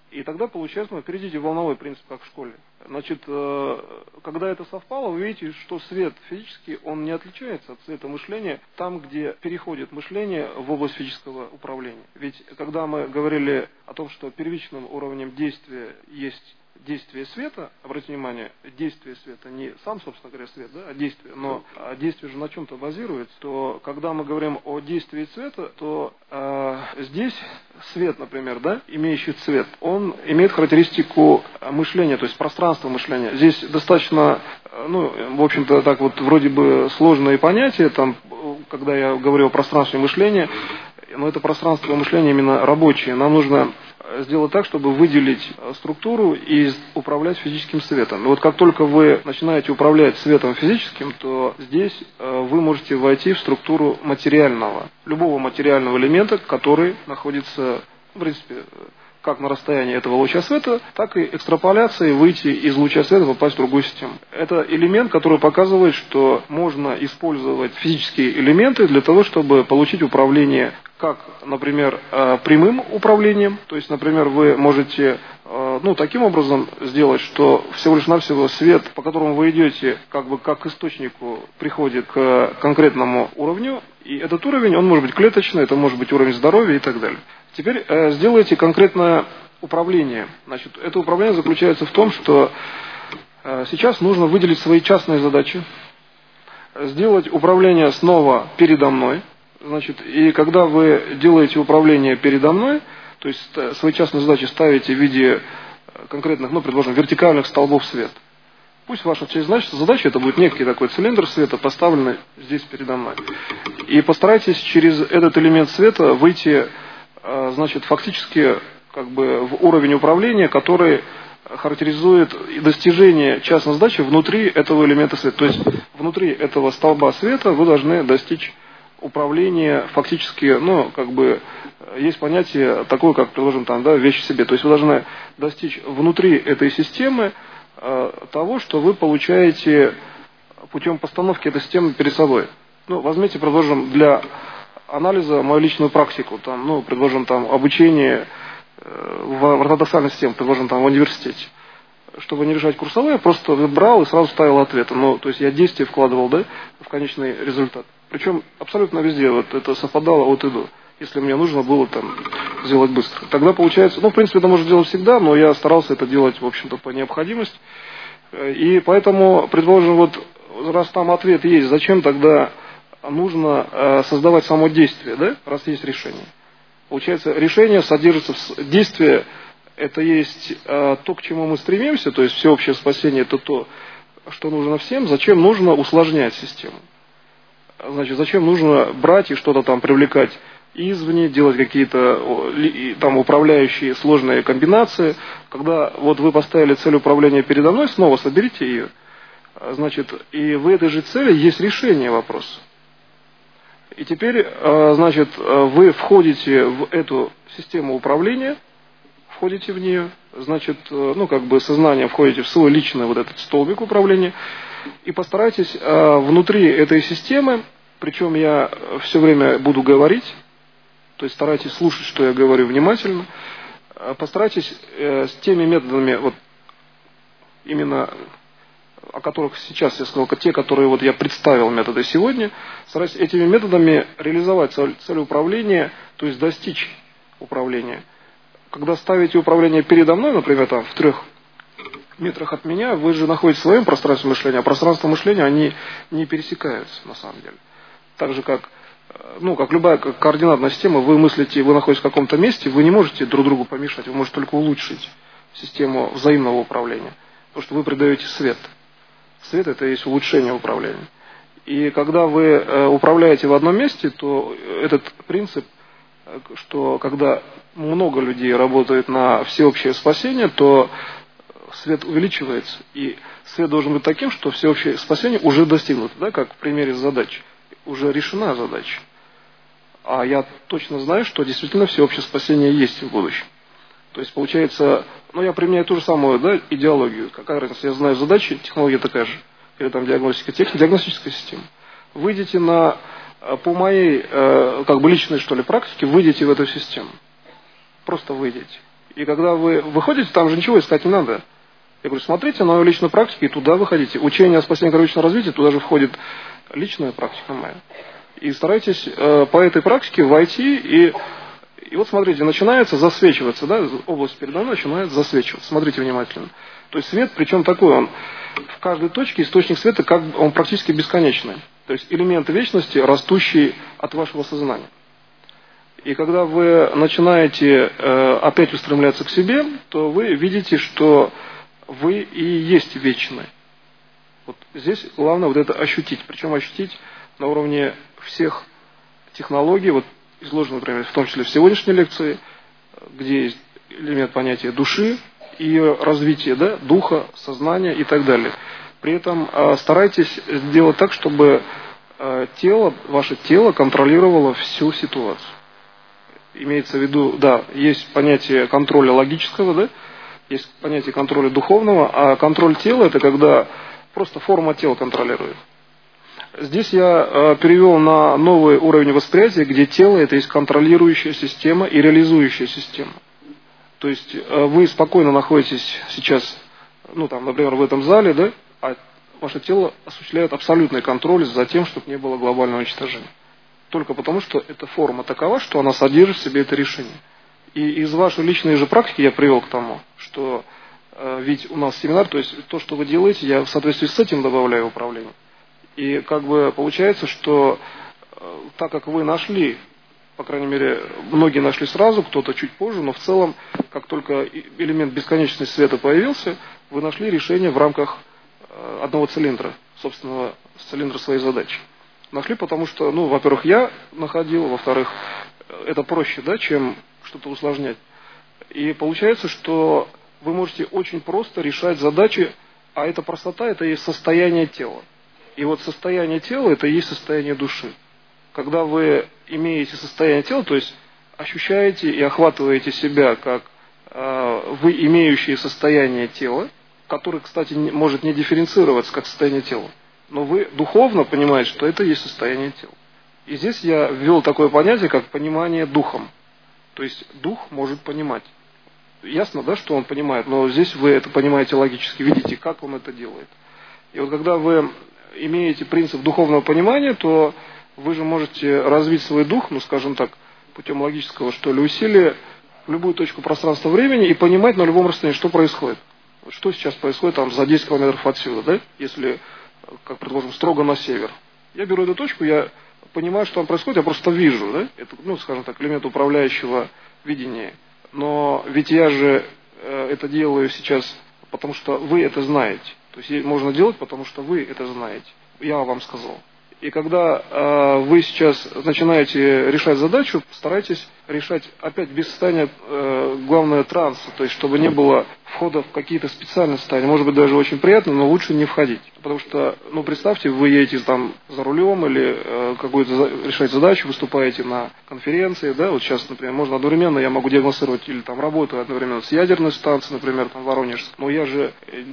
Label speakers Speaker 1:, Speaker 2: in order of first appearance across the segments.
Speaker 1: И тогда получается, перейдите в волновой принцип, как в школе. Значит, когда это совпало, вы видите, что свет физически, он не отличается от цвета мышления там, где переходит мышление в область физического управления. Ведь когда мы говорили о том, что первичным уровнем действия есть действие света, обратите внимание, действие света не сам, собственно говоря, свет, да, а действие, но действие же на чем-то базируется, то когда мы говорим о действии света, то здесь свет, например, да, имеющий цвет, он имеет характеристику мышления, то есть пространства мышления. Здесь достаточно, в общем-то, так вот, вроде бы сложные понятия, там, когда я говорю о пространстве мышления, но это пространство мышления именно рабочее. Нам нужно сделать так, чтобы выделить структуру и управлять физическим светом. И вот как только вы начинаете управлять светом физическим, то здесь вы можете войти в структуру материального, любого материального элемента, который находится, в принципе, как на расстоянии этого луча света, так и экстраполяции выйти из луча света и попасть в другую систему. Это элемент, который показывает, что можно использовать физические элементы для того, чтобы получить управление, как, например, прямым управлением. То есть, например, вы можете таким образом сделать, что всего лишь навсего свет, по которому вы идете, как бы как к источнику, приходит к конкретному уровню, и этот уровень, он может быть клеточный, это может быть уровень здоровья и так далее. Теперь сделайте конкретное управление. Значит, это управление заключается в том, что сейчас нужно выделить свои частные задачи, сделать управление снова передо мной. Значит, и когда вы делаете управление передо мной, то есть свои частные задачи ставите в виде конкретных, предположим, вертикальных столбов света. Пусть ваша задача это будет некий такой цилиндр света, поставленный здесь передо мной. И постарайтесь через этот элемент света выйти, фактически в уровень управления, который характеризует достижение частной задачи внутри этого элемента света. То есть внутри этого столба света вы должны достичь управления фактически, есть понятие такое, как, предположим, вещь в себе. То есть вы должны достичь внутри этой системы того, что вы получаете путем постановки этой системы перед собой. Возьмите, предположим, для анализа мою личную практику, предположим, обучение в ортодоксальной системе, предположим, в университете. Чтобы не решать курсовые, я просто выбрал и сразу ставил ответы. То есть я действие вкладывал, в конечный результат. Причем абсолютно везде это совпадало от и до. Если мне нужно было сделать быстро. Тогда получается, в принципе, это можно делать всегда, но я старался это делать, в общем-то, по необходимости. И поэтому, предположим, раз там ответ есть, зачем тогда нужно создавать само действие, да, раз есть решение? Получается, решение содержится в действии, это есть то, к чему мы стремимся, то есть всеобщее спасение, это то, что нужно всем. Зачем нужно усложнять систему? Значит, зачем нужно брать и что-то привлекать извне, делать какие-то управляющие сложные комбинации. Когда вы поставили цель управления передо мной, снова соберите ее. Значит, и в этой же цели есть решение вопроса. И теперь, вы входите в эту систему управления, входите в нее, сознанием входите в свой личный этот столбик управления, и постарайтесь внутри этой системы, причем я все время буду говорить, то есть старайтесь слушать, что я говорю внимательно, постарайтесь с теми методами, именно о которых сейчас я сказал, те, которые я представил методы сегодня, старайтесь этими методами реализовать цель управления, то есть достичь управления. Когда ставите управление передо мной, например, в 3 метрах от меня, вы же находитесь в своем пространстве мышления, а пространство мышления, они не пересекаются на самом деле. Так же, как любая координатная система, вы мыслите, вы находитесь в каком-то месте, вы не можете друг другу помешать, вы можете только улучшить систему взаимного управления, потому что вы придаете свет. Свет – это и есть улучшение управления. И когда вы управляете в одном месте, то этот принцип, что когда много людей работает на всеобщее спасение, то свет увеличивается. И свет должен быть таким, что всеобщее спасение уже достигнуто, как в примере задач. Уже решена задача. А я точно знаю, что действительно всеобщее спасение есть в будущем. То есть получается, я применяю ту же самую идеологию. Какая разница, я знаю задачи, технология такая же. Или диагностика техники, диагностическая система. Выйдите по моей личной практике, выйдите в эту систему. Просто выйдите. И когда вы выходите, там же ничего искать не надо. Я говорю, смотрите на мою личную практику и туда выходите. Учение о спасении гармоничного развития, туда же входит личная практика моя. И старайтесь по этой практике войти, и вот смотрите, начинается засвечиваться, да, область передо мной начинает засвечиваться. Смотрите внимательно. То есть свет, причем такой, он в каждой точке, источник света, он практически бесконечный. То есть элемент вечности, растущий от вашего сознания. И когда вы начинаете опять устремляться к себе, то вы видите, что вы и есть вечны. Вот здесь главное вот это ощутить. Причем ощутить на уровне всех технологий, вот изложено, например, в том числе в сегодняшней лекции, где есть элемент понятия души и развития, да, духа, сознания и так далее. При этом старайтесь сделать так, чтобы ваше тело контролировало всю ситуацию. Имеется в виду, да, есть понятие контроля логического, да, есть понятие контроля духовного, а контроль тела – это когда просто форма тела контролирует. Здесь я перевел на новый уровень восприятия, где тело – это есть контролирующая система и реализующая система. То есть вы спокойно находитесь сейчас, ну там, например, в этом зале, да, а ваше тело осуществляет абсолютный контроль за тем, чтобы не было глобального уничтожения. Только потому, что эта форма такова, что она содержит в себе это решение. И из вашей личной же практики я привел к тому, что ведь у нас семинар, то есть то, что вы делаете, я в соответствии с этим добавляю управление. И как бы получается, что так как вы нашли, по крайней мере, многие нашли сразу, кто-то чуть позже, но в целом, как только элемент бесконечности света появился, вы нашли решение в рамках одного цилиндра, собственного цилиндра своей задачи. Нашли, потому что, ну, во-первых, я находил, во-вторых, это проще, да, чем что-то усложнять. И получается, что вы можете очень просто решать задачи, а эта простота – это и состояние тела. И вот состояние тела – это и есть состояние души. Когда вы имеете состояние тела, то есть ощущаете и охватываете себя как вы имеющие состояние тела, которое, кстати, может не дифференцироваться как состояние тела, но вы духовно понимаете, что это и есть состояние тела. И здесь я ввел такое понятие, как понимание духом. То есть дух может понимать. Ясно, да, что он понимает, но здесь вы это понимаете логически, видите, как он это делает. И вот когда вы имеете принцип духовного понимания, то вы же можете развить свой дух, ну, скажем так, путем логического, что ли, усилия в любую точку пространства-времени и понимать на любом расстоянии, что происходит. Вот что сейчас происходит там за 10 километров отсюда, да, если, как предположим, строго на север. Я беру эту точку, я понимаю, что там происходит, я просто вижу, да, это, ну, скажем так, элемент управляющего видения. Но ведь я же это делаю сейчас, потому что вы это знаете. То есть можно делать, потому что вы это знаете. Я вам сказал. И когда вы сейчас начинаете решать задачу, старайтесь решать опять без состояния, главное, транса, то есть чтобы не было входа в какие-то специальные состояния. Может быть, даже очень приятно, но лучше не входить. Потому что, ну, представьте, вы едете там за рулем или какую-то решать задачу, выступаете на конференции, да, вот сейчас, например, можно одновременно, я могу диагностировать или там работаю одновременно с ядерной станцией, например, там Воронеж, но я же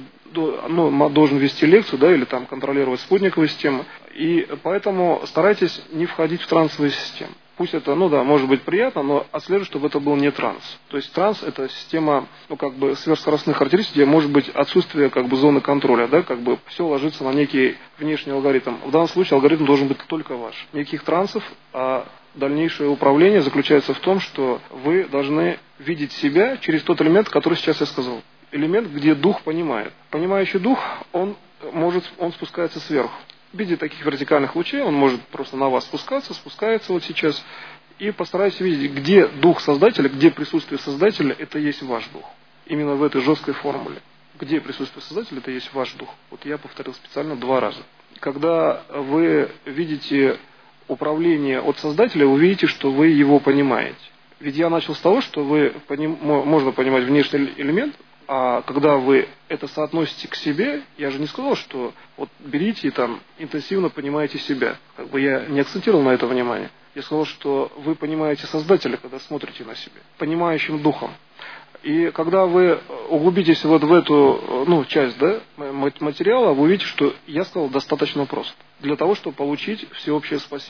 Speaker 1: должен вести лекцию, да, или там контролировать спутниковые системы, и поэтому старайтесь не входить в трансовые системы. Пусть это, ну да, может быть приятно, но отслеживайте, чтобы это был не транс. То есть транс – это система, ну, как бы сверхскоростных характеристик, где может быть отсутствие как бы зоны контроля, да, как бы все ложится на некий внешний алгоритм. В данном случае алгоритм должен быть только ваш. Никаких трансов, а дальнейшее управление заключается в том, что вы должны видеть себя через тот элемент, который сейчас я сказал. Элемент, где дух понимает. Понимающий дух, он спускается сверху. В виде таких вертикальных лучей он может просто на вас спускается вот сейчас. И постарайтесь видеть, где дух Создателя, где присутствие Создателя, это есть ваш дух. Именно в этой жесткой формуле. Где присутствие Создателя, это есть ваш дух. Вот я повторил специально 2 раза. Когда вы видите управление от Создателя, вы видите, что вы его понимаете. Ведь я начал с того, что можно понимать внешний элемент, а когда вы это соотносите к себе, я же не сказал, что вот берите и там интенсивно понимаете себя. Как бы я не акцентировал на это внимание. Я сказал, что вы понимаете Создателя, когда смотрите на себя, понимающим духом. И когда вы углубитесь вот в эту, ну, часть, да, материала, вы увидите, что я сказал достаточно просто. Для того, чтобы получить всеобщее спасение.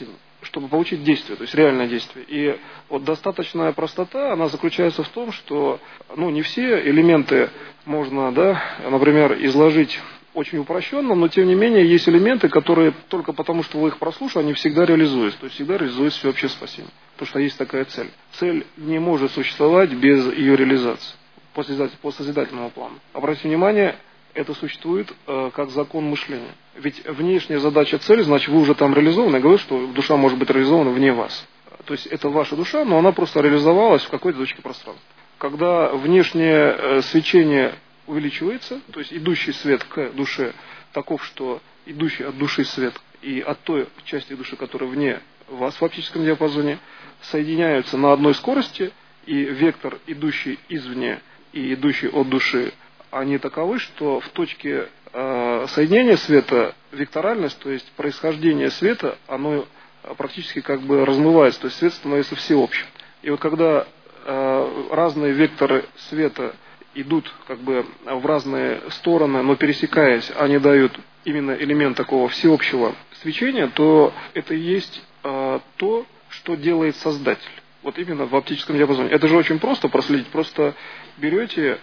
Speaker 1: чтобы получить действие, то есть реальное действие. И вот достаточная простота, она заключается в том, что не все элементы можно, например, изложить очень упрощенно, но тем не менее есть элементы, которые только потому, что вы их прослушали, они всегда реализуются. То есть всегда реализуется всеобщее спасение. Потому что есть такая цель. Цель не может существовать без ее реализации по созидательному плану. Обратите внимание, это существует как закон мышления. Ведь внешняя задача цели, значит, вы уже там реализованы. Я говорю, что душа может быть реализована вне вас. То есть это ваша душа, но она просто реализовалась в какой-то точке пространства. Когда внешнее свечение увеличивается, то есть идущий свет к душе таков, что идущий от души свет и от той части души, которая вне вас в оптическом диапазоне, соединяются на одной скорости, и вектор, идущий извне и идущий от души, они таковы, что в точке соединения света векторальность, то есть происхождение света, оно практически как бы размывается, то есть свет становится всеобщим. И вот когда разные векторы света идут как бы в разные стороны, но пересекаясь, они дают именно элемент такого всеобщего свечения, то это и есть то, что делает Создатель. Вот именно в оптическом диапазоне. Это же очень просто проследить. Просто берете,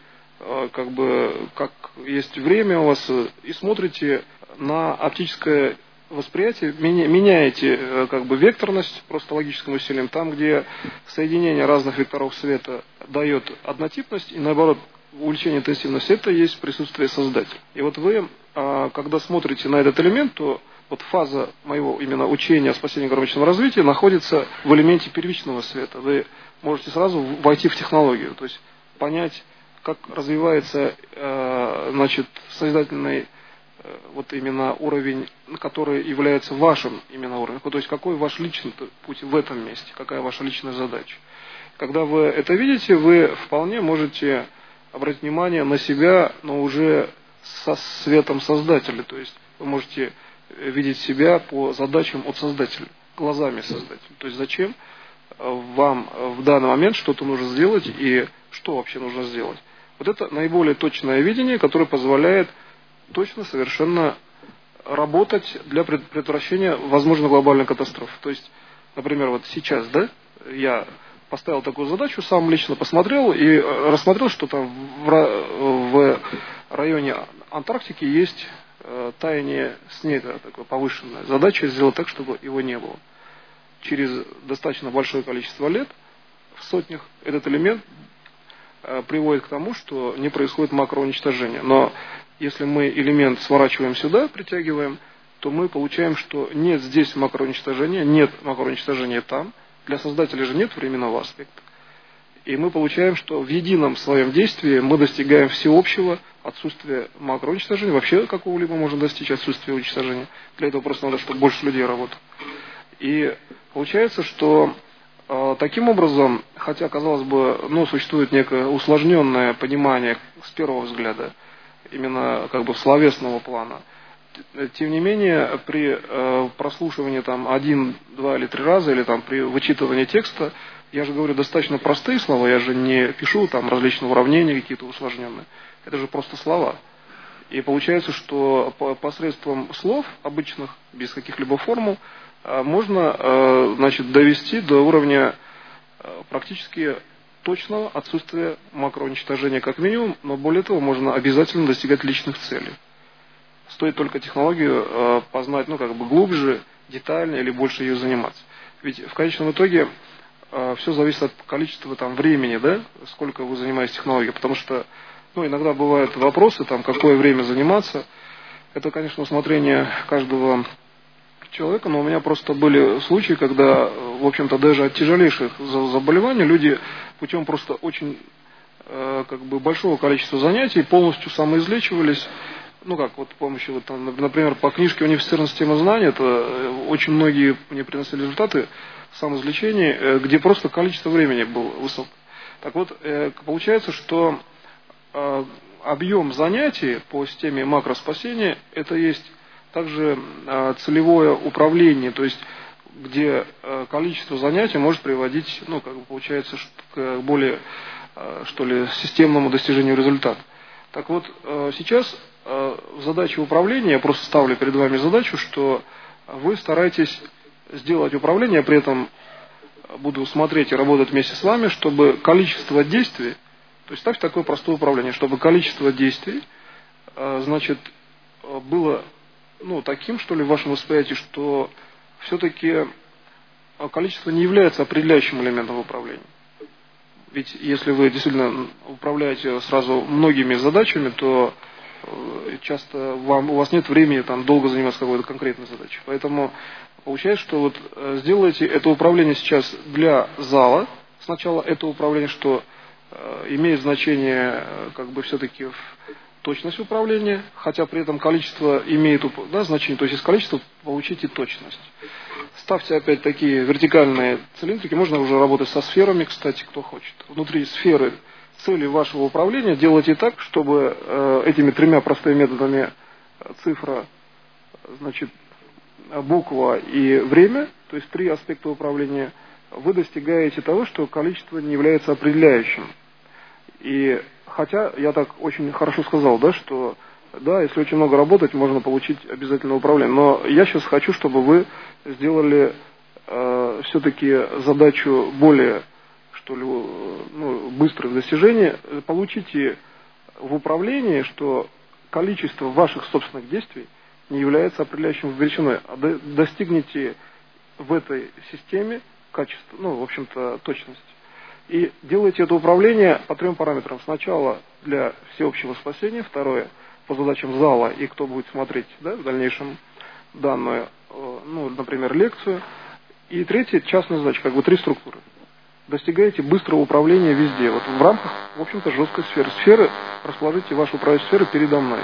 Speaker 1: как есть время у вас, и смотрите на оптическое восприятие, меняете векторность просто логическим усилием. Там, где соединение разных векторов света дает однотипность, и наоборот, увеличение интенсивности, это есть присутствие Создателя. И вот вы, когда смотрите на этот элемент, то вот фаза моего именно учения о спасении гармоничного развития находится в элементе первичного света. Вы можете сразу войти в технологию, то есть понять, как развивается созидательный вот именно уровень, который является вашим именно уровнем. То есть какой ваш личный путь в этом месте, какая ваша личная задача. Когда вы это видите, вы вполне можете обратить внимание на себя, но уже со светом Создателя. То есть вы можете видеть себя по задачам от Создателя, глазами Создателя. То есть зачем вам в данный момент что-то нужно сделать и что вообще нужно сделать. Вот это наиболее точное видение, которое позволяет точно, совершенно работать для предотвращения возможной глобальной катастрофы. То есть, например, вот сейчас, я поставил такую задачу, сам лично посмотрел и рассмотрел, что там в районе Антарктики есть таяние снега, такое повышенное. Задача сделать так, чтобы его не было. Через достаточно большое количество лет, в сотнях, этот элемент приводит к тому, что не происходит макроуничтожение. Но если мы элемент сворачиваем сюда, притягиваем, то мы получаем, что нет здесь макроуничтожения, нет макроуничтожения там. Для Создателя же нет временного аспекта. И мы получаем, что в едином своем действии мы достигаем всеобщего отсутствия макроуничтожения. Вообще какого-либо можно достичь отсутствия уничтожения. Для этого просто надо, чтобы больше людей работало. И получается, что таким образом, хотя, казалось бы, существует некое усложненное понимание с первого взгляда, именно словесного плана, тем не менее, при прослушивании один, два или три раза, или при вычитывании текста, я же говорю достаточно простые слова, я же не пишу различные уравнения какие-то усложненные. Это же просто слова. И получается, что посредством слов обычных, без каких-либо формул, можно довести до уровня практически точного отсутствия макроуничтожения как минимум, но более того, можно обязательно достигать личных целей. Стоит только технологию познать, глубже, детальнее или больше ее заниматься. Ведь в конечном итоге все зависит от количества времени, сколько вы занимаетесь технологией. Потому что иногда бывают вопросы, какое время заниматься. Это, конечно, усмотрение каждого человека, но у меня просто были случаи, когда, в общем-то, даже от тяжелейших заболеваний люди путем просто очень большого количества занятий полностью самоизлечивались. С помощью, например, по книжке «Унифицированная система знаний», это очень многие мне приносили результаты самоизлечения, где просто количество времени было высокое. Так вот, получается, что объем занятий по системе макроспасения – это есть также целевое управление, то есть где количество занятий может приводить, получается, к более, системному достижению результата. Так вот, сейчас в задаче управления, я просто ставлю перед вами задачу, что вы стараетесь сделать управление, при этом буду смотреть и работать вместе с вами, чтобы количество действий, то есть ставьте такое простое управление, чтобы количество действий, значит, было таким, что ли, в вашем восприятии, что все-таки количество не является определяющим элементом управления. Ведь если вы действительно управляете сразу многими задачами, то часто у вас нет времени долго заниматься какой-то конкретной задачей. Поэтому получается, что сделайте это управление сейчас для зала. Сначала это управление, что имеет значение все-таки в точность управления, хотя при этом количество имеет значение, то есть из количества получите точность. Ставьте опять такие вертикальные цилиндрики, можно уже работать со сферами, кстати, кто хочет. Внутри сферы цели вашего управления делайте так, чтобы этими тремя простыми методами цифра, значит, буква и время, то есть 3 аспекта управления, вы достигаете того, что количество не является определяющим. И хотя я так очень хорошо сказал, что если очень много работать, можно получить обязательно управление. Но я сейчас хочу, чтобы вы сделали все-таки задачу более, быстрых достижений. Получите в управлении, что количество ваших собственных действий не является определяющим величиной, а достигнете в этой системе качества, точности. И делайте это управление по 3 параметрам. Сначала для всеобщего спасения, второе по задачам зала и кто будет смотреть в дальнейшем данную, например, лекцию. И третье частная задача, 3 структуры. Достигаете быстрого управления везде. В рамках, в общем-то, жесткой сферы. Расположите вашу управляющую сферу передо мной.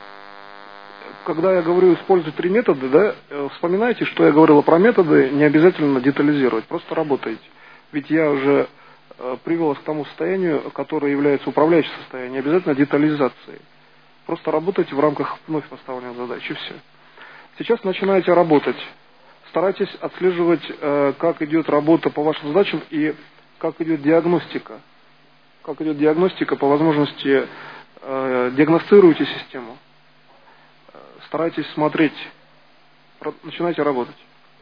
Speaker 1: Когда я говорю использовать 3 метода, вспоминайте, что я говорил про методы, не обязательно детализировать, просто работайте. Ведь я уже привел вас к тому состоянию, которое является управляющим состоянием, не обязательно детализацией. Просто работайте в рамках вновь поставленных задач, и все. Сейчас начинаете работать. Старайтесь отслеживать, как идет работа по вашим задачам и как идет диагностика. Как идет диагностика, по возможности диагностируйте систему. Старайтесь смотреть. Начинайте работать.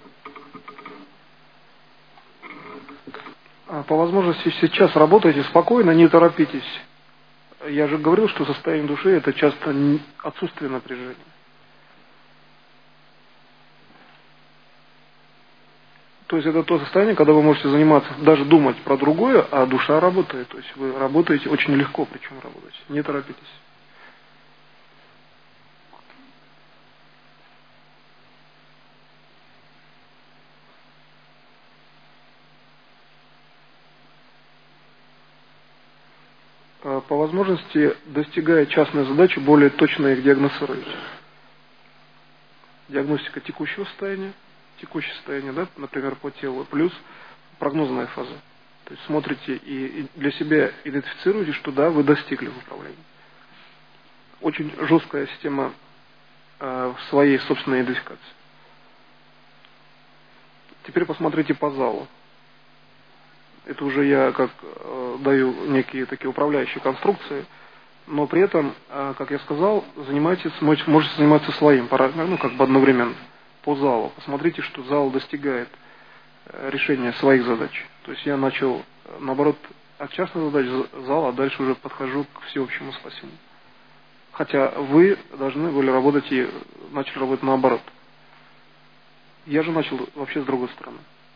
Speaker 1: По возможности сейчас работайте спокойно, не торопитесь. Я же говорил, что состояние души – это часто отсутствие напряжения. То есть это то состояние, когда вы можете заниматься, даже думать про другое, а душа работает. То есть вы работаете очень легко, причем работаете. Не торопитесь. По возможности, достигая частной задачи, более точно их диагностируете. Диагностика текущего состояния, текущее состояние, например, по телу, плюс прогнозная фаза. То есть смотрите и для себя идентифицируете, что вы достигли в управлении. Очень жесткая система своей собственной идентификации. Теперь посмотрите по залу. Это уже я даю некие такие управляющие конструкции, но при этом, как я сказал, можете заниматься своим, одновременно по залу. Посмотрите, что зал достигает решения своих задач. То есть я начал, наоборот, от частных задач зала, а дальше уже подхожу к всеобщему спасению. Хотя вы должны были работать и начали работать наоборот. Я же начал вообще с другой стороны.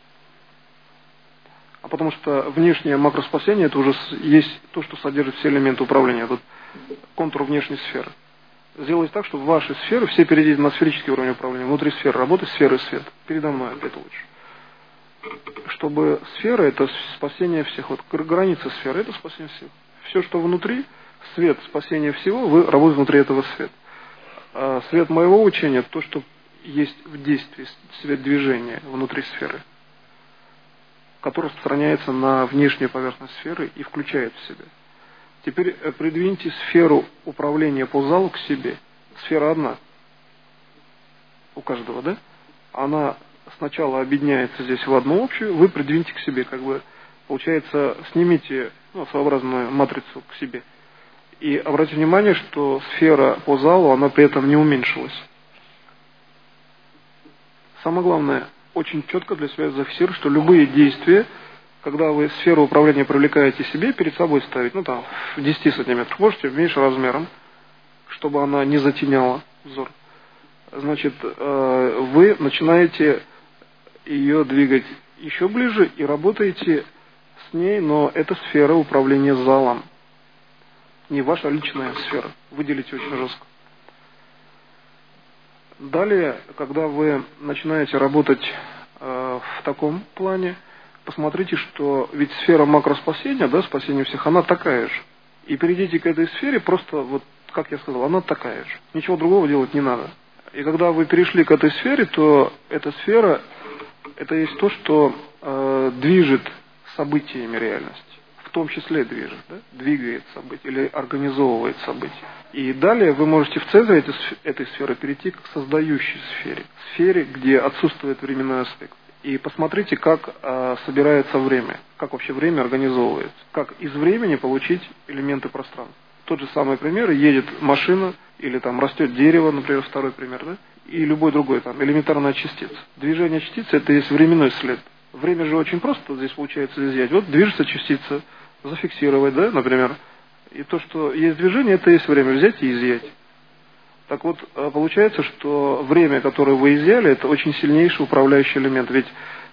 Speaker 1: А потому что внешнее макроспасение – это уже есть то, что содержит все элементы управления. Этот контур внешней сферы. Сделайте так, чтобы ваши сферы все перейдите на сферический уровень управления. Внутри сферы работы, сферы свет. Передо мной опять лучше. Чтобы сфера – это спасение всех. Граница сферы – это спасение всех. Все, что внутри, свет, спасение всего, вы работаете внутри этого света. А свет моего учения – то, что есть в действии, свет движения внутри сферы, который распространяется на внешнюю поверхность сферы и включает в себя. Теперь придвиньте сферу управления по залу к себе. Сфера одна. У каждого, Она сначала объединяется здесь в одну общую, вы придвиньте к себе, получается, снимите своеобразную матрицу к себе. И обратите внимание, что сфера по залу, она при этом не уменьшилась. Самое главное, очень четко для себя зафиксировать, что любые действия, когда вы сферу управления привлекаете себе, перед собой ставить, ну там, в 10 сантиметрах, можете меньше размером, чтобы она не затеняла взор. Значит, вы начинаете ее двигать еще ближе и работаете с ней, но это сфера управления залом. Не ваша личная сфера. Выделите очень жестко. Далее, когда вы начинаете работать в таком плане, посмотрите, что ведь сфера макроспасения, да, спасения всех, она такая же. И перейдите к этой сфере, просто вот, как я сказал, она такая же. Ничего другого делать не надо. И когда вы перешли к этой сфере, то эта сфера, это есть то, что движет событиями реальности. В том числе движет, да? Двигает события или организовывает события. И далее вы можете в центре этой сферы перейти к создающей сфере, где отсутствует временной аспект. И посмотрите, как собирается время, как вообще время организовывается, как из времени получить элементы пространства. Тот же самый пример: едет машина или там растет дерево, например, второй пример, да? И любой другой, там, элементарная частица. Движение частицы — это есть временной след. Время же очень просто здесь получается изъять. Вот движется частица, зафиксировать, да, например. И то, что есть движение, это есть время взять и изъять. Так вот, получается, что время, которое вы изъяли, это очень сильнейший управляющий элемент. Ведь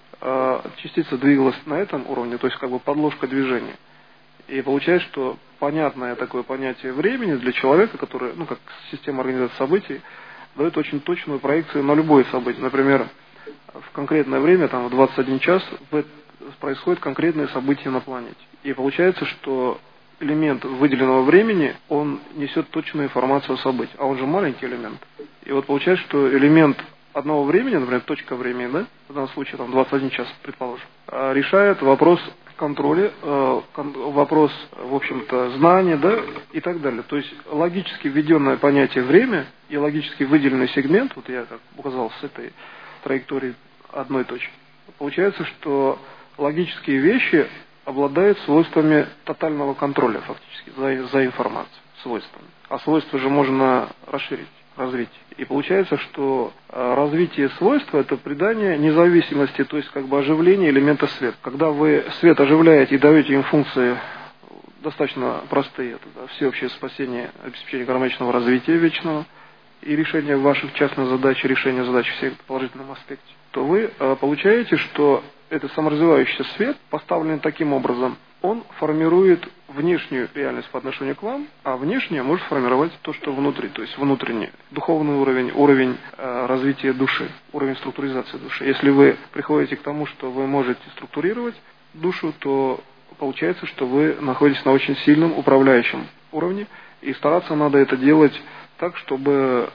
Speaker 1: частица двигалась на этом уровне, то есть как бы подложка движения. И получается, что понятное такое понятие времени для человека, который, ну, как система организации событий, дает очень точную проекцию на любое событие. Например, в конкретное время, там, в 21 час, происходит конкретное событие на планете. И получается, что элемент выделенного времени, он несет точную информацию о событии. А он же маленький элемент. И вот получается, что элемент одного времени, например, точка времени, да, в данном случае там 21 час, предположим, решает вопрос контроля, вопрос, в общем-то, знания, да, и так далее. То есть логически введенное понятие время и логически выделенный сегмент, вот я как указал с этой траектории одной точки, получается, что логические вещи обладают свойствами тотального контроля фактически за информацией, свойствами. А свойства же можно расширить, развить. И получается, что развитие свойства — это придание независимости, то есть как бы оживление элемента света. Когда вы свет оживляете и даете им функции достаточно простые, это, да, всеобщее спасение, обеспечение гармоничного развития вечного и решение ваших частных задач, решение задач всех в положительном аспекте, то вы получаете, что этот саморазвивающийся свет, поставленный таким образом, он формирует внешнюю реальность по отношению к вам, а внешнее может формировать то, что внутри, то есть внутренний, духовный уровень, уровень развития души, уровень структуризации души. Если вы приходите к тому, что вы можете структурировать душу, то получается, что вы находитесь на очень сильном управляющем уровне, и стараться надо это делать так, чтобы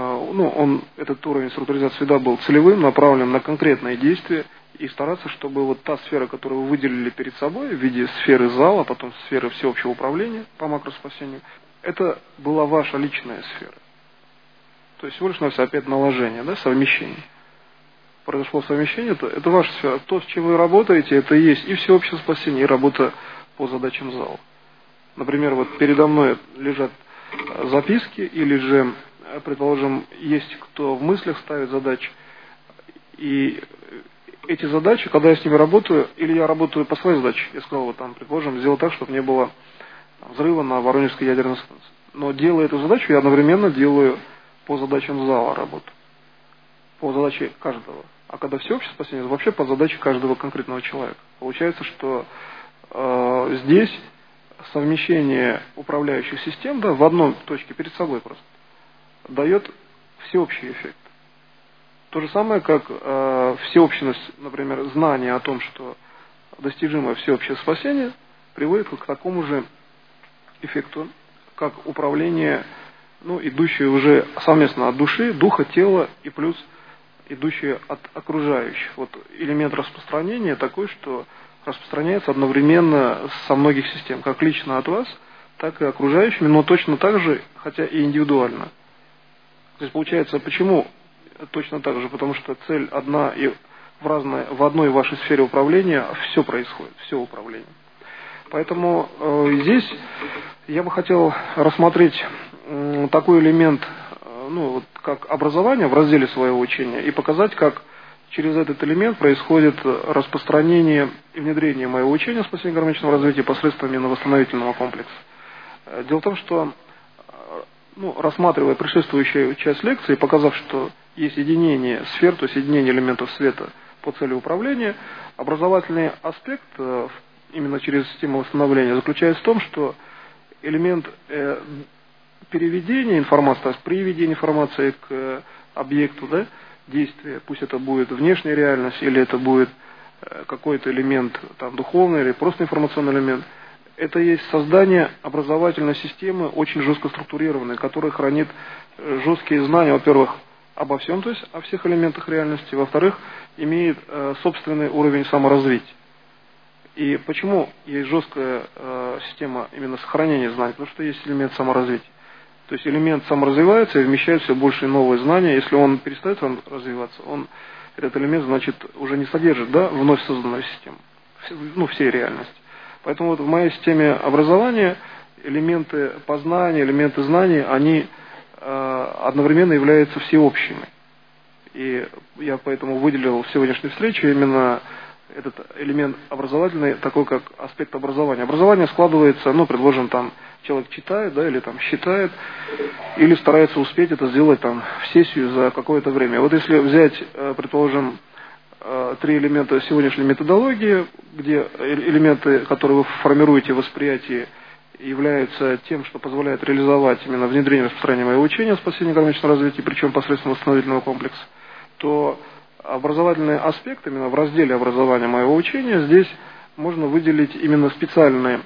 Speaker 1: этот уровень структуризации всегда был целевым, направлен на конкретные действия, и стараться, чтобы вот та сфера, которую вы выделили перед собой в виде сферы зала, потом сферы всеобщего управления по макроспасению, это была ваша личная сфера. То есть всего лишь навсего опять наложение, да, совмещение. Произошло совмещение, это ваша сфера. То, с чем вы работаете, это и есть и всеобщее спасение, и работа по задачам зала. Например, вот передо мной лежат записки, или же, предположим, есть кто в мыслях ставит задачи, и эти задачи, когда я с ними работаю, или я работаю по своей задаче, я сказал, вот там, предположим, сделать так, чтобы не было взрыва на Воронежской ядерной станции. Но делая эту задачу, я одновременно делаю по задачам зала работу, по задаче каждого. А когда всеобщее спасение, это вообще по задаче каждого конкретного человека. Получается, что здесь совмещение управляющих систем, да, в одной точке перед собой просто дает всеобщий эффект. То же самое, как всеобщность, например, знание о том, что достижимое всеобщее спасение, приводит к такому же эффекту, как управление, идущее уже совместно от души, духа, тела и плюс идущее от окружающих. Вот элемент распространения такой, что распространяется одновременно со многих систем, как лично от вас, так и окружающими, но точно так же, хотя и индивидуально. То есть получается, почему точно так же? Потому что цель одна, и в одной вашей сфере управления все происходит, все управление. Поэтому здесь я бы хотел рассмотреть такой элемент, как образование в разделе своего учения, и показать, как через этот элемент происходит распространение и внедрение моего учения спасения гармоничного развития посредством именно восстановительного комплекса. Дело в том, что, рассматривая предшествующую часть лекции, показав, что есть единение сфер, то есть единение элементов света по цели управления, образовательный аспект именно через систему восстановления заключается в том, что элемент переведения информации, то есть приведения информации к объекту, да, действия, пусть это будет внешняя реальность, или это будет какой-то элемент там, духовный, или просто информационный элемент, это есть создание образовательной системы, очень жестко структурированной, которая хранит жесткие знания, во-первых, обо всем, то есть о всех элементах реальности, во-вторых, имеет собственный уровень саморазвития. И почему есть жесткая система именно сохранения знаний? Потому что есть элемент саморазвития. То есть элемент саморазвивается и вмещает все больше новые знания. Если он перестает развиваться, этот элемент, значит, уже не содержит, да, вновь созданную систему, всей реальности. Поэтому вот в моей системе образования элементы познания, элементы знаний, они одновременно являются всеобщими. И я поэтому выделил в сегодняшней встрече именно этот элемент образовательный, такой как аспект образования. Образование складывается, предположим, там человек читает, да, или там считает, или старается успеть это сделать там в сессию за какое-то время. Вот если взять, предположим, 3 элемента сегодняшней методологии, где элементы, которые вы формируете в восприятии, являются тем, что позволяет реализовать именно внедрение и распространение моего учения спасения гармоничного развития, причем посредством восстановительного комплекса, то образовательный аспект именно в разделе образования моего учения здесь можно выделить именно специальный,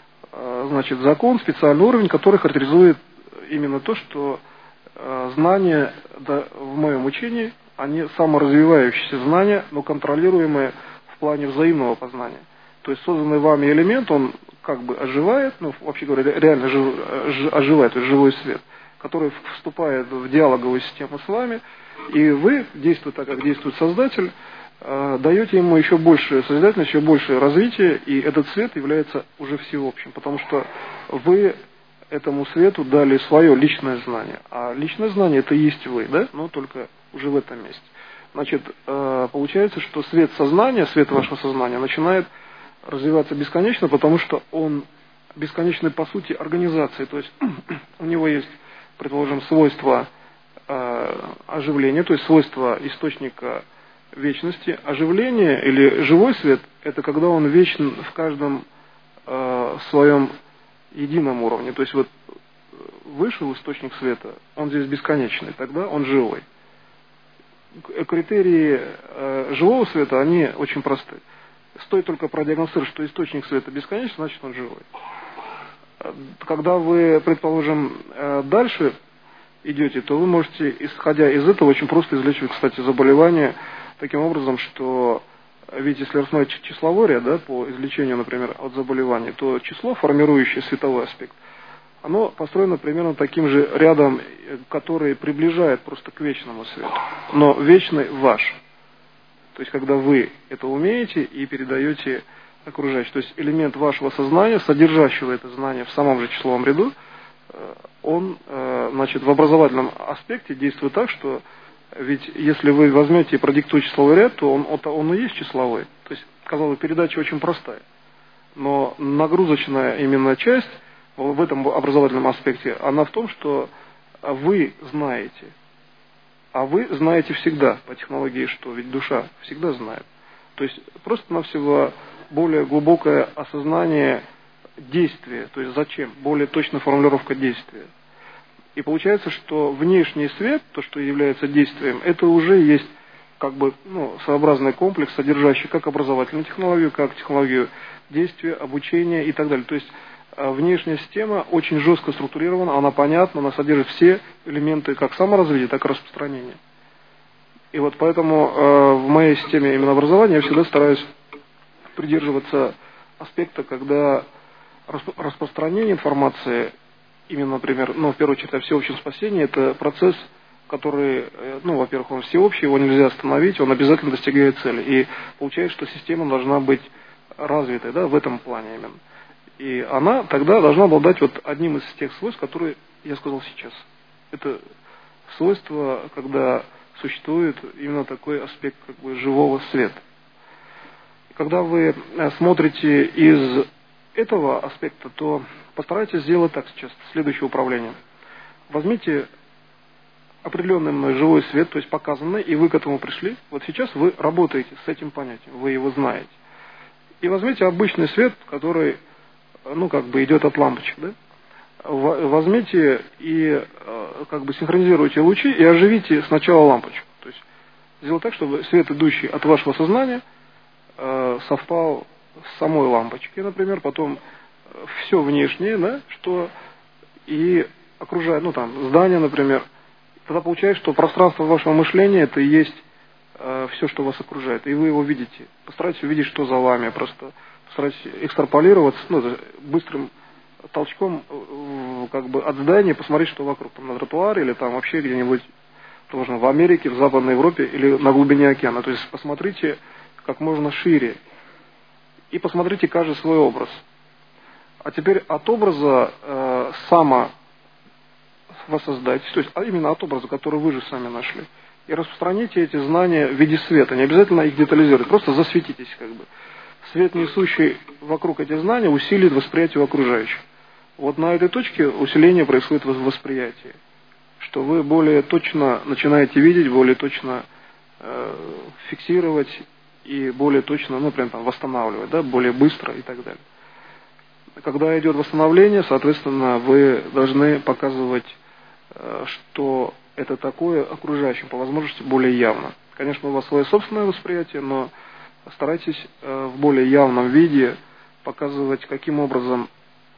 Speaker 1: закон, специальный уровень, который характеризует именно то, что знания в моем учении, они саморазвивающиеся знания, но контролируемые в плане взаимного познания. То есть созданный вами элемент, он как бы оживает, вообще говоря, реально оживает, то есть живой свет, который вступает в диалоговую систему с вами, и вы, действуя так, как действует Создатель, даете ему еще больше созидательность, еще больше развитие, и этот свет является уже всеобщим, потому что вы этому свету дали свое личное знание. А личное знание это и есть вы, да? Но только уже в этом месте. Значит, получается, что свет сознания, свет вашего сознания начинает развиваться бесконечно, потому что он бесконечный по сути организации. То есть у него есть, предположим, свойства оживления, то есть свойства источника вечности. Оживление или живой свет – это когда он вечен в каждом своем едином уровне. То есть вот вышел источник света, он здесь бесконечный, тогда он живой. Критерии живого света, они очень просты. Стоит только продиагностировать, что источник света бесконечный, значит он живой. Когда вы, предположим, дальше идете, то вы можете, исходя из этого, очень просто излечивать, кстати, заболевания таким образом, что, ведь если рассмотреть числовой ряд, да, по излечению, например, от заболеваний, то число, формирующее световой аспект, оно построено примерно таким же рядом, который приближает просто к вечному свету, но вечный ваш. То есть, когда вы это умеете и передаете окружающим. То есть, элемент вашего сознания, содержащего это знание в самом же числовом ряду, он, в образовательном аспекте действует так, что ведь если вы возьмете и продиктуете числовой ряд, то он и есть числовой. То есть, казалось бы, передача очень простая. Но нагрузочная именно часть в этом образовательном аспекте, она в том, что вы знаете. А вы знаете всегда по технологии, что ведь душа всегда знает. То есть просто-навсего более глубокое осознание действия, то есть зачем, более точная формулировка действия. И получается, что внешний свет, то, что является действием, это уже есть своеобразный комплекс, содержащий как образовательную технологию, как технологию действия, обучения и так далее. То есть внешняя система очень жестко структурирована, она понятна, она содержит все элементы как саморазвития, так и распространения. И вот поэтому в моей системе именно образования я всегда стараюсь придерживаться аспекта, когда распространение информации, именно, например, в первую очередь о всеобщем спасении, это процесс, который, во-первых, он всеобщий, его нельзя остановить, он обязательно достигает цели. И получается, что система должна быть развитой, да, в этом плане именно. И она тогда должна обладать одним из тех свойств, которые я сказал сейчас. Это свойство, когда существует именно такой аспект как бы живого света. Когда вы смотрите из этого аспекта, то постарайтесь сделать так сейчас, следующее управление. Возьмите определенный мной живой свет, то есть показанный, и вы к этому пришли. Вот сейчас вы работаете с этим понятием, вы его знаете. И возьмите обычный свет, который, как бы идет от лампочек, да? Возьмите и как бы синхронизируйте лучи и оживите сначала лампочку. То есть сделать так, чтобы свет, идущий от вашего сознания, совпал с самой лампочкой, например, потом все внешнее, да, что и окружает, здание, например. Тогда получается, что пространство вашего мышления это и есть все, что вас окружает, и вы его видите. Постарайтесь увидеть, что за вами, просто постарайтесь экстраполироваться, быстрым толчком как бы от здания, посмотреть, что вокруг, там, на тротуаре или там вообще где-нибудь в Америке, в Западной Европе или на глубине океана. То есть посмотрите как можно шире и посмотрите каждый свой образ. А теперь от образа воссоздайте, то есть именно от образа, который вы же сами нашли. И распространите эти знания в виде света. Не обязательно их детализировать, просто засветитесь как бы. Свет, несущий вокруг эти знания, усилит восприятие окружающих. Вот на этой точке усиление происходит в восприятии. Что вы более точно начинаете видеть, более точно фиксировать и более точно, например, восстанавливать, да, более быстро и так далее. Когда идет восстановление, соответственно, вы должны показывать, что это такое окружающим, по возможности более явно. Конечно, у вас свое собственное восприятие, но старайтесь в более явном виде показывать, каким образом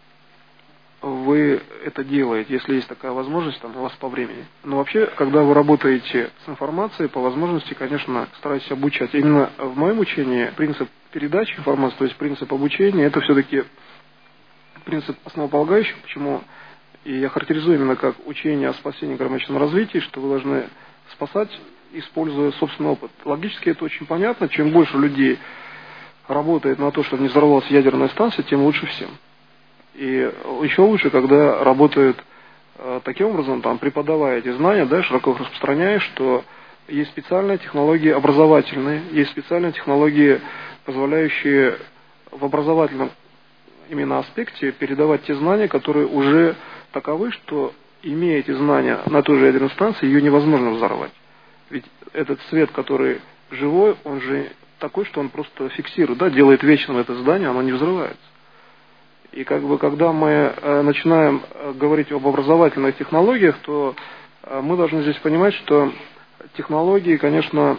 Speaker 1: вы это делаете, если есть такая возможность у вас по времени. Но вообще, когда вы работаете с информацией, по возможности, конечно, старайтесь обучать. Именно в моем учении принцип передачи информации, то есть принцип обучения, это все-таки принцип основополагающий, почему и я характеризую именно как учение о спасении и гармоничном развитии, что вы должны спасать, используя собственный опыт. Логически это очень понятно. Чем больше людей работает на то, чтобы не взорвалась ядерная станция, тем лучше всем. И еще лучше, когда работают таким образом, преподавая эти знания, да, широко их распространяя, что есть специальные технологии образовательные, есть специальные технологии, позволяющие в образовательном именно аспекте передавать те знания, которые уже таковы, что, имея эти знания на той же ядерной станции, ее невозможно взорвать. Ведь этот свет, который живой, он же такой, что он просто фиксирует, да, делает вечным это здание, оно не взрывается. И когда мы начинаем говорить об образовательных технологиях, то мы должны здесь понимать, что технологии, конечно,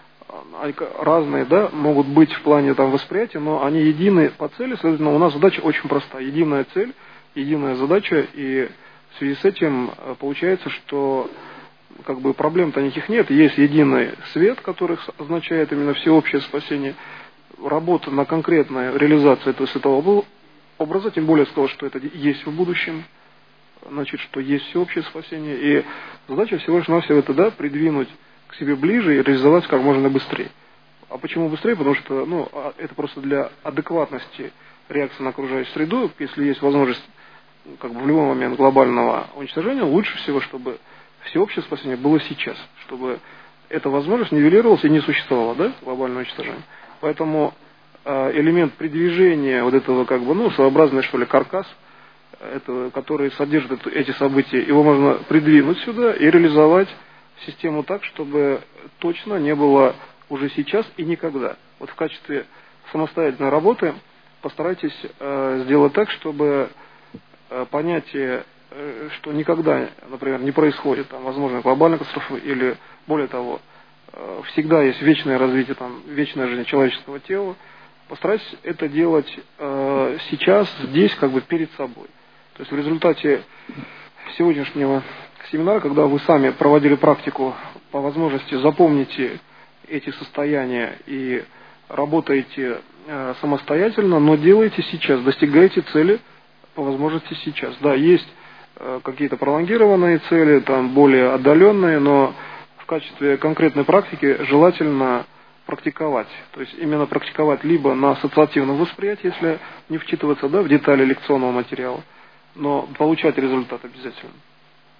Speaker 1: разные, да, могут быть в плане восприятия, но они едины по цели, следовательно, у нас задача очень простая. Единая цель, единая задача, и в связи с этим получается, что проблем-то никаких нет. Есть единый свет, который означает именно всеобщее спасение, работа на конкретную реализацию этого святого образа, тем более сказал, что это есть в будущем, значит, что есть всеобщее спасение, и задача всего лишь навсего это, да, придвинуть к себе ближе и реализовать как можно быстрее. А почему быстрее? Потому что, это просто для адекватности реакции на окружающую среду, если есть возможность, в любой момент глобального уничтожения, лучше всего, чтобы всеобщее спасение было сейчас, чтобы эта возможность нивелировалась и не существовала, да, глобальное уничтожение. Поэтому элемент придвижения вот этого, своеобразный, что ли, каркас, который содержит эти события, его можно придвинуть сюда и реализовать систему так, чтобы точно не было уже сейчас и никогда. Вот в качестве самостоятельной работы постарайтесь сделать так, чтобы понятие, что никогда, например, не происходит возможно, глобальная катастрофа, или более того, всегда есть вечное развитие, вечная жизнь человеческого тела. Постарайтесь это делать сейчас, здесь, перед собой. То есть в результате сегодняшнего семинара, когда вы сами проводили практику, по возможности запомните эти состояния и работаете самостоятельно, но делайте сейчас, достигайте цели по возможности сейчас. Да, есть какие-то пролонгированные цели, более отдаленные, но в качестве конкретной практики желательно практиковать. То есть именно практиковать либо на ассоциативном восприятии, если не вчитываться, да, в детали лекционного материала, но получать результат обязательно.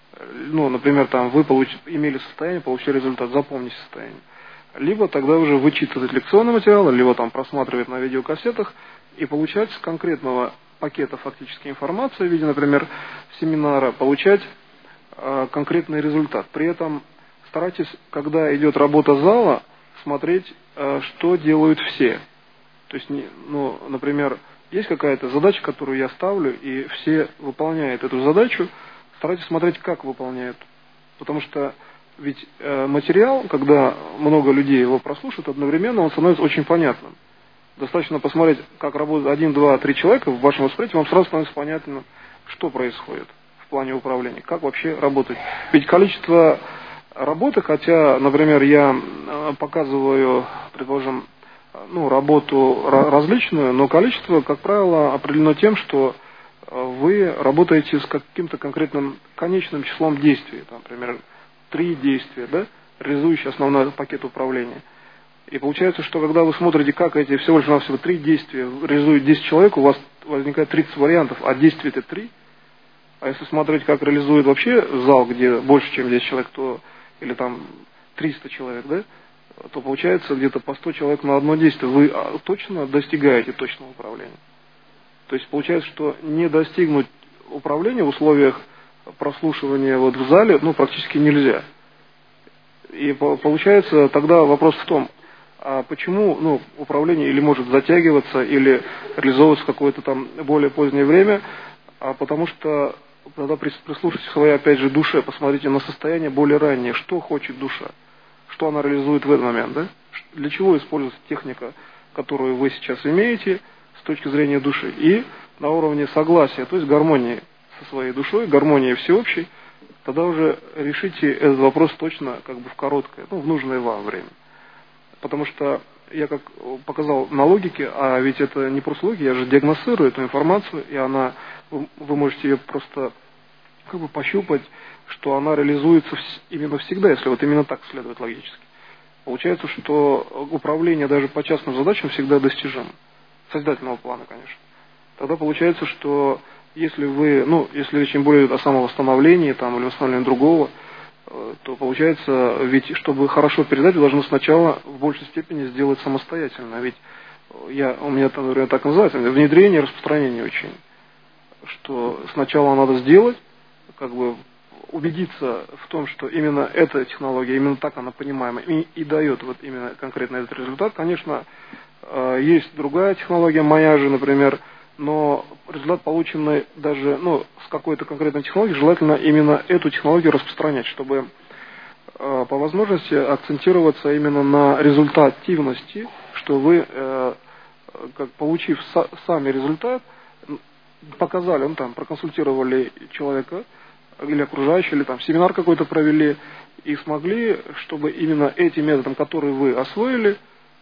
Speaker 1: Ну, например, там вы имели состояние, получили результат, запомните состояние. Либо тогда уже вычитывать лекционный материал, либо там просматривать на видеокассетах и получать с конкретного пакета фактической информации в виде, например, семинара, получать конкретный результат. При этом старайтесь, когда идет работа зала, смотреть, что делают все. То есть, ну, например, есть какая-то задача, которую я ставлю, и все выполняют эту задачу, старайтесь смотреть, как выполняют. Потому что ведь материал, когда много людей его прослушают одновременно, он становится очень понятным. Достаточно посмотреть, как работают 1, 2, 3 человека в вашем восприятии, вам сразу становится понятно, что происходит в плане управления, как вообще работать. Ведь количество работы, хотя, например, я показываю, предположим, ну, работу различную, но количество, как правило, определено тем, что вы работаете с каким-то конкретным конечным числом действий, там, например, 3 действия, да, реализующие основной пакет управления. И получается, что когда вы смотрите, как эти всего лишь навсего 3 действия реализуют 10 человек, у вас возникает 30 вариантов, а действий это 3. А если смотреть, как реализует вообще зал, где больше, чем 10 человек, то, или там 300 человек, да, то получается где-то по 100 человек на одно действие. Вы точно достигаете точного управления. То есть получается, что не достигнуть управления в условиях прослушивания вот в зале, ну, практически нельзя. И получается тогда вопрос в том, а почему, ну, управление или может затягиваться, или реализовываться в какое-то там более позднее время, а потому что тогда прислушайтесь к своей, опять же, душе, посмотрите на состояние более раннее, что хочет душа, что она реализует в этот момент, да? Для чего используется техника, которую вы сейчас имеете с точки зрения души, и на уровне согласия, то есть гармонии со своей душой, гармонии всеобщей, тогда уже решите этот вопрос точно как бы в короткое, ну, в нужное вам время. Потому что я как показал на логике, а ведь это не просто логика, я же диагностирую эту информацию, и она, вы можете ее просто как бы пощупать, что она реализуется именно всегда, если вот именно так следует логически. Получается, что управление даже по частным задачам всегда достижимо. Созидательного плана, конечно. Тогда получается, что если вы, ну, если речь тем более о самовосстановлении там, или восстановлении другого, то получается, ведь чтобы хорошо передать, вы должны сначала в большей степени сделать самостоятельно. Ведь у меня там, например, так называется, внедрение, распространение учения. Что сначала надо сделать, как бы убедиться в том, что именно эта технология, именно так она понимаема и дает вот именно конкретно этот результат. Конечно, есть другая технология, моя же, например, но результат, полученный даже, ну, с какой-то конкретной технологией, желательно именно эту технологию распространять, чтобы по возможности акцентироваться именно на результативности, что вы, как получив сами результат, показали, ну, там, проконсультировали человека или окружающего, или там семинар какой-то провели, и смогли, чтобы именно этим методом, который вы освоили,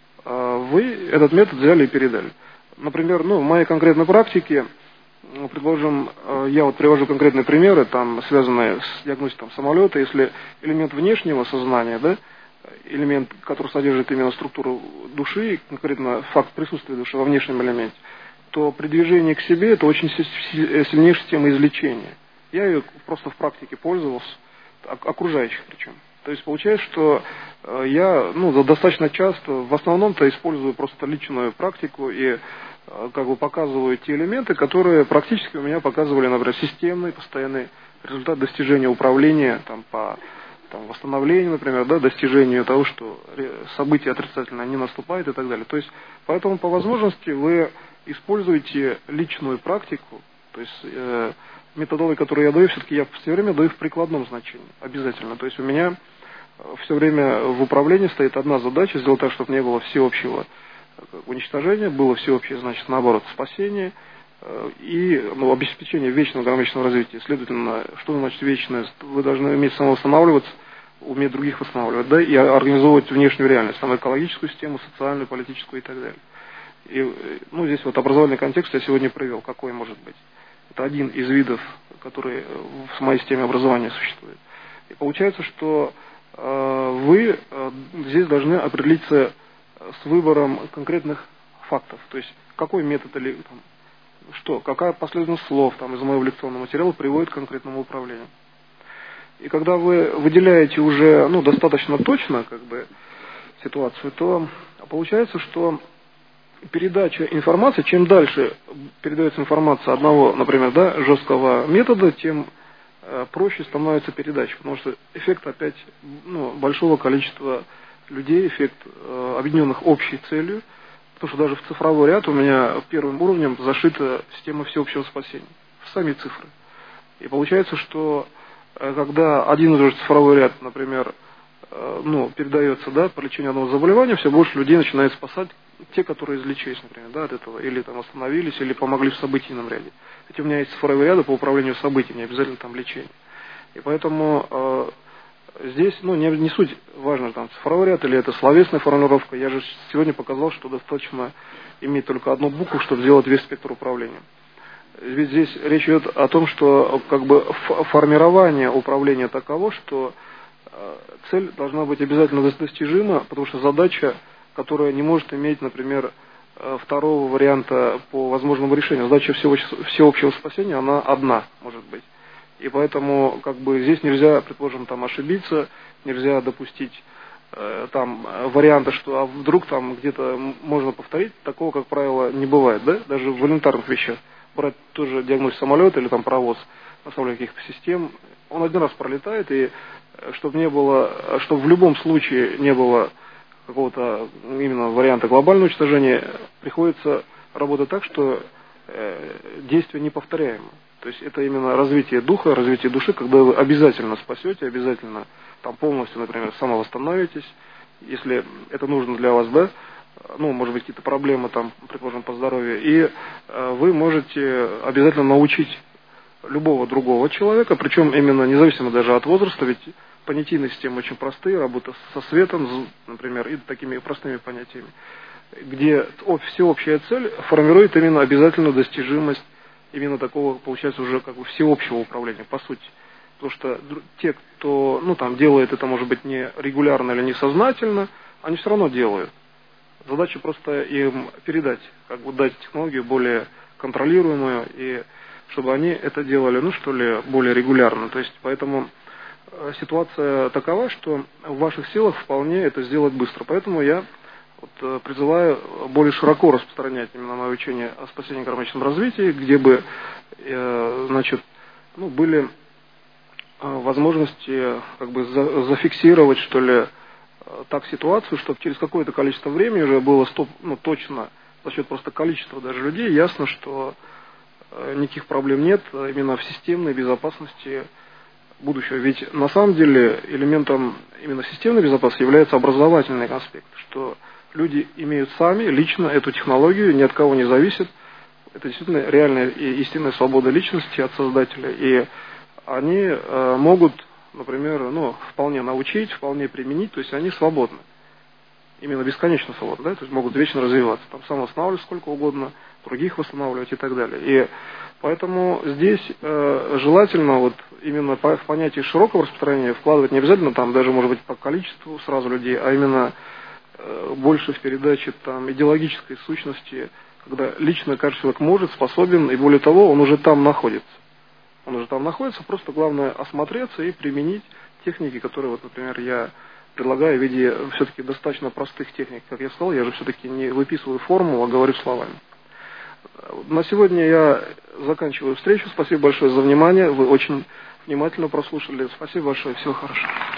Speaker 1: вы этот метод взяли и передали. Например, ну, в моей конкретной практике, предположим, я вот привожу конкретные примеры, там, связанные с диагностикой самолета, если элемент внешнего сознания, да, элемент, который содержит именно структуру души, конкретно факт присутствия души во внешнем элементе, то при движении к себе это очень сильнейшая система излечения. Я ее просто в практике пользовался, окружающих причем. То есть получается, что я, ну, достаточно часто, в основном-то использую просто личную практику и как бы показываю те элементы, которые практически у меня показывали, например, системный, постоянный результат достижения управления там, по там, восстановлению, например, да, достижению того, что события отрицательно не наступают и так далее. То есть, поэтому по возможности вы используете личную практику, то есть методологию, которую я даю, все-таки я все время даю в прикладном значении, обязательно. То есть у меня все время в управлении стоит одна задача, сделать так, чтобы не было всеобщего уничтожения, было всеобщее, значит, наоборот, спасение и, ну, обеспечение вечного гармоничного развития. Следовательно, что значит вечное? Вы должны уметь самовосстанавливаться, уметь других восстанавливать, да, и организовывать внешнюю реальность, там, экологическую систему, социальную, политическую и так далее. И, ну, здесь вот образовательный контекст я сегодня привел, какой может быть. Это один из видов, который в моей системе образования существует. И получается, что вы здесь должны определиться с выбором конкретных фактов. То есть, какой метод или там, что, какая последовательность слов там, из моего лекционного материала приводит к конкретному управлению. И когда вы выделяете уже достаточно точно ситуацию, то получается, что передача информации, чем дальше передается информация одного, например, жесткого метода, тем проще становится передача, потому что эффект опять большого количества людей, эффект объединенных общей целью, потому что даже в цифровой ряд у меня первым уровнем зашита система всеобщего спасения, в сами цифры. И получается, что когда один и тот же цифровой ряд, например, передается по лечению одного заболевания, все больше людей начинает спасать те, которые излечились, например, от этого, или там остановились, или помогли в событийном ряде. Ведь у меня есть цифровые ряды по управлению событиями, не обязательно там лечение. И поэтому здесь, не суть важно, там цифровой ряд или это словесная формулировка. Я же сегодня показал, что достаточно иметь только одну букву, чтобы сделать весь спектр управления. Ведь здесь речь идет о том, что формирование управления таково, что цель должна быть обязательно достижима, потому что задача, которая не может иметь, например, второго варианта по возможному решению. Задача всеобщего спасения, она одна, может быть. И поэтому здесь нельзя, предположим, ошибиться, нельзя допустить варианта, что вдруг там где-то можно повторить. Такого, как правило, не бывает, даже в элементарных вещах. Брать тоже диагноз самолета или паровоз, наставлять каких-то систем, он один раз пролетает, и чтобы в любом случае не было какого-то именно варианта глобального уничтожения, приходится работать так, что действие неповторяемо. То есть это именно развитие духа, развитие души, когда вы обязательно спасете, обязательно полностью, например, самовосстановитесь, если это нужно для вас, может быть, какие-то проблемы предположим, по здоровью, и вы можете обязательно научить любого другого человека, причем именно независимо даже от возраста, ведь понятийные системы очень простые, работа со светом, например, и такими простыми понятиями, где всеобщая цель формирует именно обязательную достижимость именно такого, получается, уже всеобщего управления, по сути. Потому что те, кто делает это, может быть, не регулярно или несознательно, они все равно делают. Задача просто им передать, дать технологию более контролируемую, и чтобы они это делали, более регулярно. То есть, поэтому ситуация такова, что в ваших силах вполне это сделать быстро. Поэтому я призываю более широко распространять именно мое учение о спасении и гармоничном развитии, где бы были возможности зафиксировать, так ситуацию, чтобы через какое-то количество времени уже было точно, за счет просто количества даже людей, ясно, что никаких проблем нет именно в системной безопасности будущего. Ведь на самом деле элементом именно системной безопасности является образовательный аспект, что люди имеют сами лично эту технологию, ни от кого не зависит. Это действительно реальная и истинная свобода личности от создателя. И они могут, например, вполне научить, вполне применить, то есть они свободны. Именно бесконечно свободны, то есть могут вечно развиваться. Самоостанавливать сколько угодно, других восстанавливать и так далее. И поэтому здесь желательно именно в понятие широкого распространения вкладывать не обязательно даже, может быть, по количеству сразу людей, а именно больше в передаче идеологической сущности, когда лично каждый человек может, способен, и более того, он уже там находится. Он уже там находится, просто главное осмотреться и применить техники, которые, например, я предлагаю в виде все-таки достаточно простых техник. Как я сказал, я же все-таки не выписываю формулу, а говорю словами. На сегодня я заканчиваю встречу. Спасибо большое за внимание. Вы очень внимательно прослушали. Спасибо большое. Всего хорошего.